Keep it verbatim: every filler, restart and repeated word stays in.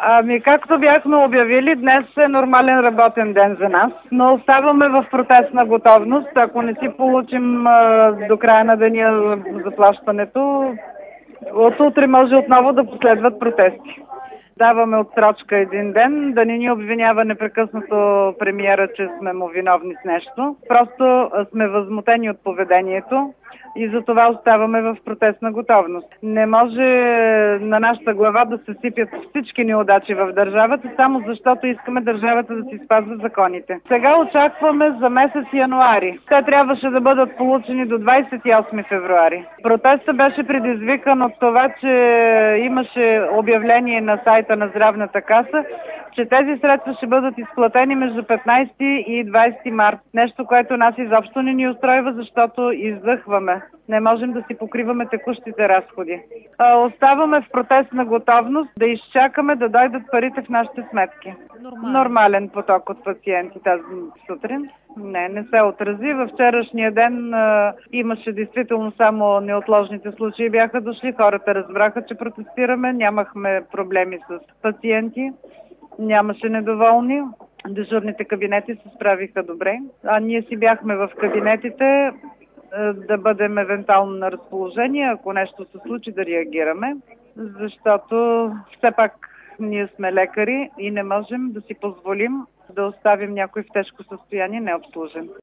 Ами, както бяхме обявили, днес е нормален работен ден за нас, но оставаме в протестна готовност. Ако не си получим а, до края на деня заплащането, от утре може отново да последват протести. Даваме отсрочка един ден, да не ни обвинява непрекъснато премиера, че сме му виновни с нещо. Просто сме възмутени от поведението и за това оставаме в протестна готовност. Не може на нашата глава да се сипят всички неудачи в държавата, само защото искаме държавата да си спазва законите. Сега очакваме за месец януари. Те трябваше да бъдат получени до двадесет и осми февруари. Протестът беше предизвикан от това, че имаше обявление на сайта на Здравната каса, че тези средства ще бъдат изплатени между петнадесети и двадесети март. Нещо, което нас изобщо не ни устройва, защото издъхваме. Не можем да си покриваме текущите разходи. А, оставаме в протестна готовност да изчакаме да дойдат парите в нашите сметки. Нормален, Нормален поток от пациенти тази сутрин. Не, не се отрази. Във вчерашния ден а, имаше действително само неотложните случаи. Бяха дошли, хората разбраха, че протестираме. Нямахме проблеми с пациенти. Нямаше недоволни. Дежурните кабинети се справиха добре. А ние си бяхме в кабинетите да бъдем евентуално на разположение, ако нещо се случи, да реагираме. Защото все пак ние сме лекари и не можем да си позволим да оставим някой в тежко състояние необслужен.